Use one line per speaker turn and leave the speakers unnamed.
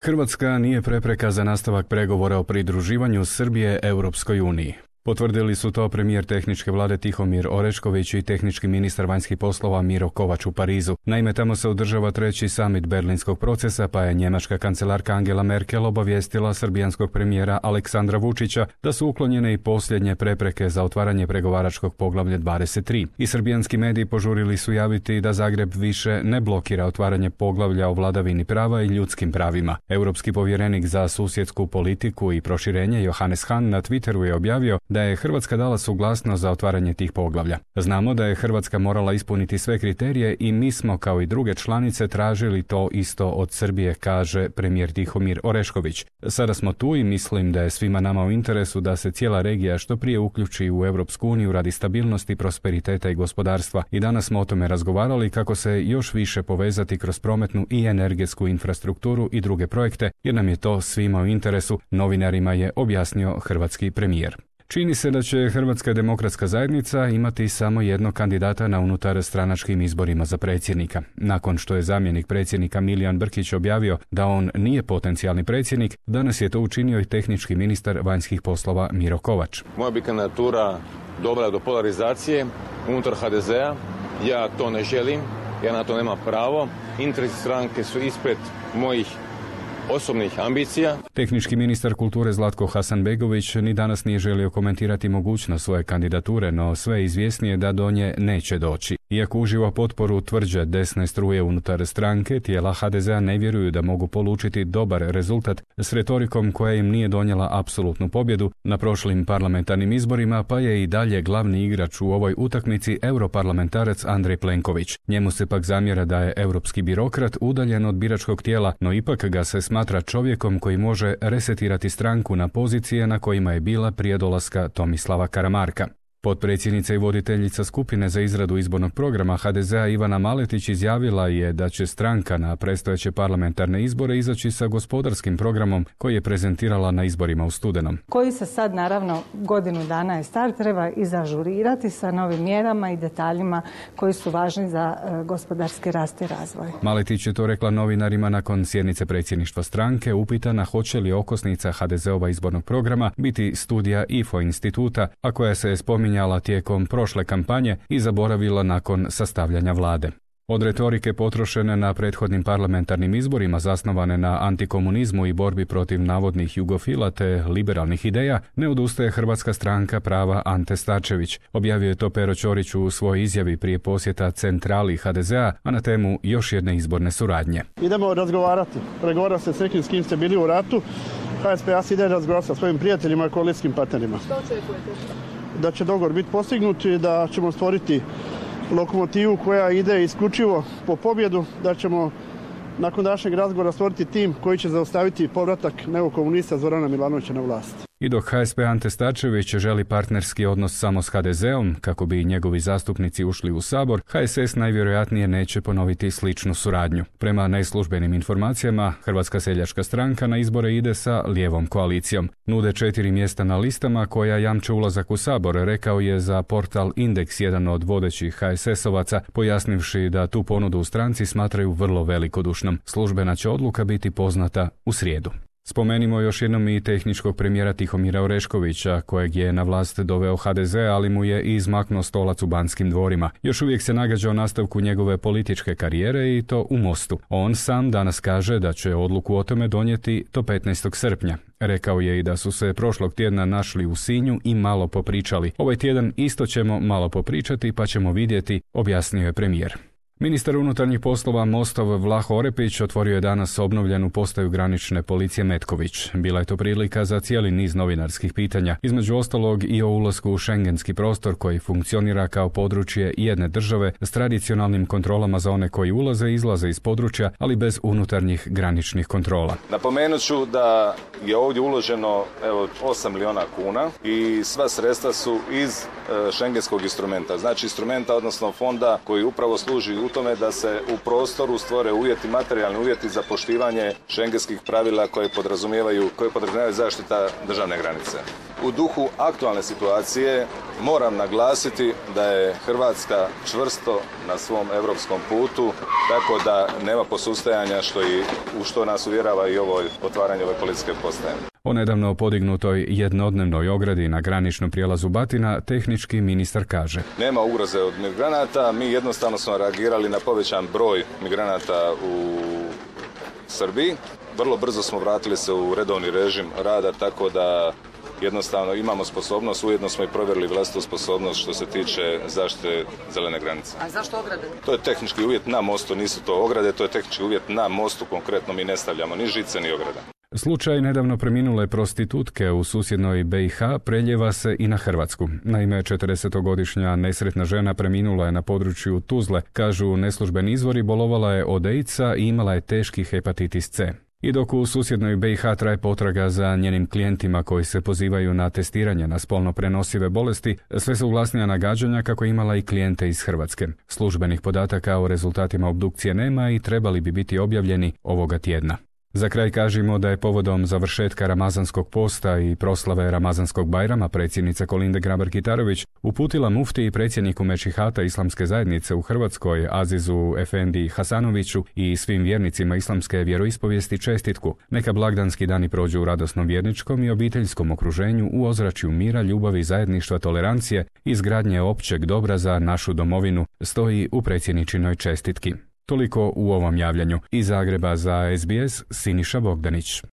Hrvatska nije prepreka za nastavak pregovora o pridruživanju Srbije Europskoj uniji. Potvrdili su to premijer tehničke vlade Tihomir Orešković i tehnički ministar vanjskih poslova Miro Kovač u Parizu. Naime, tamo se održava 3. samit berlinskog procesa, pa je njemačka kancelarka Angela Merkel obavijestila srbijanskog premijera Aleksandra Vučića da su uklonjene i posljednje prepreke za otvaranje pregovaračkog poglavlja 23. I srbijanski mediji požurili su javiti da Zagreb više ne blokira otvaranje poglavlja o vladavini prava i ljudskim pravima. Europski povjerenik za susjedsku politiku i proširenje Johannes Hahn na Twitteru je objavio da je Hrvatska dala suglasnost za otvaranje tih poglavlja. Znamo da je Hrvatska morala ispuniti sve kriterije i mi smo kao i druge članice tražili to isto od Srbije, kaže premijer Tihomir Orešković. Sada smo tu i mislim da je svima nama u interesu da se cijela regija što prije uključi u Europsku uniju radi stabilnosti, prosperiteta i gospodarstva. I danas smo o tome razgovarali kako se još više povezati kroz prometnu i energetsku infrastrukturu i druge projekte, jer nam je to svima u interesu, novinarima je objasnio hrvatski premijer. Čini se da će Hrvatska demokratska zajednica imati samo jednog kandidata na unutar stranačkim izborima za predsjednika. Nakon što je zamjenik predsjednika Milijan Brkić objavio da on nije potencijalni predsjednik, danas je to učinio i tehnički ministar vanjskih poslova Miro Kovač.
Moja bi kandidatura dovela do polarizacije unutar HDZ-a. Ja to ne želim, ja na to nemam pravo. Interesi stranke su ispred mojih osobnih ambicija.
Tehnički ministar kulture Zlatko Hasanbegović ni danas nije želio komentirati mogućnost svoje kandidature, no sve je izvjesnije da do nje neće doći. Iako uživa potporu tvrđe desne struje unutar stranke, tijela HDZ-a ne vjeruju da mogu polučiti dobar rezultat s retorikom koja im nije donijela apsolutnu pobjedu na prošlim parlamentarnim izborima, pa je i dalje glavni igrač u ovoj utakmici europarlamentarac Andrej Plenković. Njemu se pak zamjera da je europski birokrat udaljen od biračkog tijela, no ipak ga se smatra čovjekom koji može resetirati stranku na pozicije na kojima je bila prije dolaska Tomislava Karamarka. Potpredsjednica i voditeljica skupine za izradu izbornog programa HDZ-a Ivana Maletić izjavila je da će stranka na predstojeće parlamentarne izbore izaći sa gospodarskim programom koji je prezentirala na izborima u studenom.
Koji se sad naravno godinu dana je star, treba izažurirati sa novim mjerama i detaljima koji su važni za gospodarski rast i razvoj.
Maletić je to rekla novinarima nakon sjednice predsjedništva stranke, upitana hoće li okosnica HDZ-ova izbornog programa biti studija IFO instituta, a koja se je spominjala tijekom prošle kampanje i zaboravila nakon sastavljanja vlade. Od retorike potrošene na prethodnim parlamentarnim izborima zasnovane na antikomunizmu i borbi protiv navodnih jugofila te liberalnih ideja ne odustaje Hrvatska stranka prava Ante Starčević. Objavio je to Pero Ćorić u svojoj izjavi prije posjeta centrali HDZ-a, a na temu još jedne izborne suradnje.
Idemo razgovarati. Pregovarati se s nekim s kim ste bili u ratu. HSP-a ide razgovarati sa svojim prijateljima i koalicijskim partnerima. Što očekujete? Da će dogovor biti postignut i da ćemo stvoriti lokomotivu koja ide isključivo po pobjedu, da ćemo nakon današnjeg razgovora stvoriti tim koji će zaustaviti povratak neokomunista Zorana Milanovića na vlast.
I dok HSP Ante Starčević želi partnerski odnos samo s HDZ-om, kako bi njegovi zastupnici ušli u Sabor, HSS najvjerojatnije neće ponoviti sličnu suradnju. Prema neslužbenim informacijama, Hrvatska seljačka stranka na izbore ide sa lijevom koalicijom. Nude 4 mjesta na listama koja jamče ulazak u Sabor, rekao je za portal Indeks jedan od vodećih HSS-ovaca, pojasnivši da tu ponudu u stranci smatraju vrlo velikodušnom. Službena će odluka biti poznata u srijedu. Spomenimo još jednom i tehničkog premijera Tihomira Oreškovića, kojeg je na vlast doveo HDZ, ali mu je i izmaknuo stolac u Banskim dvorima. Još uvijek se nagađa o nastavku njegove političke karijere i to u Mostu. On sam danas kaže da će odluku o tome donijeti do 15. srpnja. Rekao je i da su se prošlog tjedna našli u Sinju i malo popričali. Ovaj tjedan isto ćemo malo popričati pa ćemo vidjeti, objasnio je premijer. Ministar unutarnjih poslova Mostov Vlaho Orepić otvorio je danas obnovljenu postaju granične policije Metković. Bila je to prilika za cijeli niz novinarskih pitanja, između ostalog i o ulasku u šengenski prostor koji funkcionira kao područje jedne države s tradicionalnim kontrolama za one koji ulaze i izlaze iz područja, ali bez unutarnjih graničnih kontrola.
Napomenut ću da je ovdje uloženo 8 milijuna kuna i sva sredstva su iz šengenskog instrumenta, znači instrumenta odnosno fonda koji upravo služi u tome da se u prostoru stvore uvjeti, materijalni uvjeti za poštivanje šengenskih pravila koje podrazumijevaju zaštita državne granice. U duhu aktualne situacije moram naglasiti da je Hrvatska čvrsto na svom europskom putu, tako da nema posustajanja u što nas uvjerava i ovo otvaranje ove policijske postaje.
O nedavno podignutoj jednodnevnoj ogradi na graničnom prijelazu Batina tehnički ministar kaže:
Nema ugroze od migranata, mi jednostavno smo reagirali na povećan broj migranata u Srbiji. Vrlo brzo smo vratili se u redovni režim rada, tako da jednostavno imamo sposobnost, ujedno smo i provjerili vlastitu sposobnost što se tiče zaštite zelene granice.
A zašto ograde?
To je tehnički uvjet na mostu, nisu to ograde, to je tehnički uvjet na mostu, konkretno mi ne stavljamo ni žice ni ograde.
Slučaj nedavno preminule prostitutke u susjednoj BiH preljeva se i na Hrvatsku. Naime, 40-godišnja nesretna žena preminula je na području Tuzle. Kažu neslužbeni izvori, bolovala je od AIDS-a i imala je teški hepatitis C. I dok u susjednoj BiH traje potraga za njenim klijentima koji se pozivaju na testiranje na spolno prenosive bolesti, sve su glasnija nagađanja kako imala i klijente iz Hrvatske. Službenih podataka o rezultatima obdukcije nema i trebali bi biti objavljeni ovoga tjedna. Za kraj kažemo da je povodom završetka Ramazanskog posta i proslave Ramazanskog Bajrama predsjednica Kolinde Grabar-Kitarović uputila mufti i predsjedniku Mečihata Islamske zajednice u Hrvatskoj Azizu Efendi Hasanoviću i svim vjernicima islamske vjeroispovijesti čestitku. Neka blagdanski dani prođu u radosnom vjerničkom i obiteljskom okruženju u ozračju mira, ljubavi, zajedništva, tolerancije i izgradnje općeg dobra za našu domovinu, stoji u predsjedničinoj čestitki. Toliko u ovom javljanju. Iz Zagreba za SBS, Siniša Bogdanić.